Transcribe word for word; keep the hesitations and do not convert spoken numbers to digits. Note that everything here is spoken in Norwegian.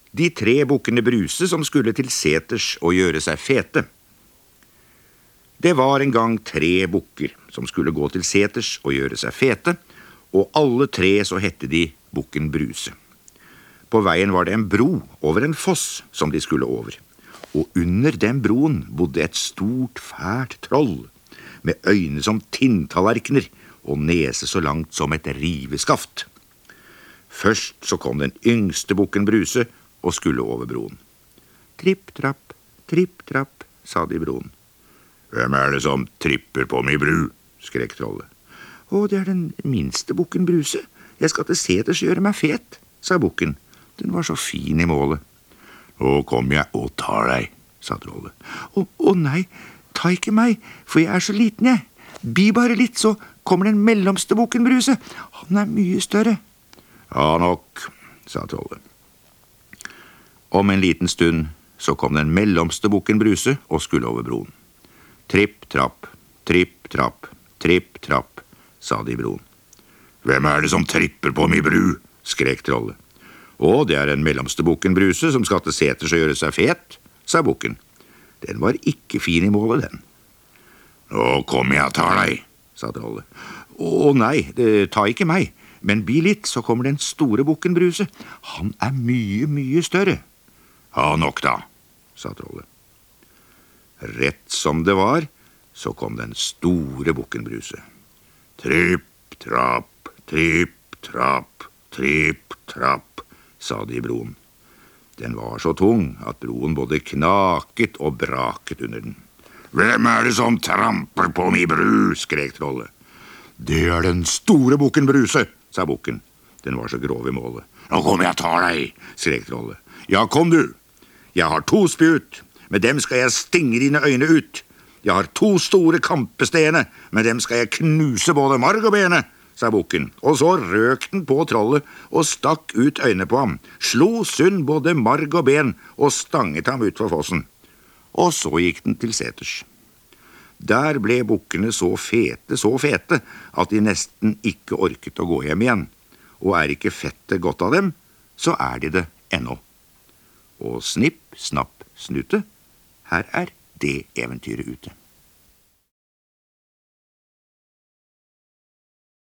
De tre bukkene Bruse som skulle til seters og gjøre seg fete. Det var en gang tre bukker som skulle gå til seters og gjøre seg fete, og alle tre så hette de bukken Bruse. På veien var det en bro over en foss som de skulle over, og under den broen bodde et stort, fælt troll, med øyne som tinntallerkener og nese så langt som et riveskaft. Først så kom den yngste bukken Bruse og skulle over broen. Tripp, trapp, tripp, trapp, sa de i broen. Hvem er det som tripper på min bru? Skrek trollet. Å, det er den minste bukken Bruse. Jeg skal til seters gjøre meg fet, sa bukken. Den var så fin i målet. Nå kommer jeg og tar deg, sa trollet. Å, å nei, ta ikke meg, for jeg er så liten jeg. Bi bare litt, så kommer den mellomste bukken Bruse. Han er mye større. Ja nok, sa trollet. Om en liten stund så kom den mellomste bukken Bruse og skulle over broen. Tripp, trapp, tripp, trapp, tripp, trapp, sa de i broen. Hvem er det som tripper på min bru? Skrek trollet. Å, det er den mellomste bukken Bruse som skal til seters og gjøre seg fet, sa bukken. Den var ikke fin i målet, den. Nå kommer jeg og tar deg, sa trollet. Å nei, det, ta ikke meg, men bi litt, så kommer den store bukken Bruse. Han er mye, mye større. Ja nok da, sa trollet. Rett som det var, så kom den store bukken Bruse. Tripp, trapp, tripp, trapp, tripp, trapp, sa de i broen. Den var så tung at broen både knaket og braket under den. Hvem er det som tramper på min bru? Skrek trollet. Det er den store bukken Bruse, sa bukken. Den var så grov i målet. Nå kommer jeg og tar deg, skrek trollet. Ja, kom du. Jeg har to spjut. Med dem skal jeg stinge dine øyne ut. Jeg har to store kampestene. Med dem skal jeg knuse både marg og bene, sa bukken. Og så røk den på trollet og stakk ut øynene på ham, slo sund både marg og ben og stanget ham ut for fossen. Og så gikk den til seters. Der ble bukkene så fete, så fete, at de nesten ikke orket å gå hjem igjen. Og er ikke fettet godt av dem, så er de det ennå. Og snipp, snapp, snute, her er det eventyret ute.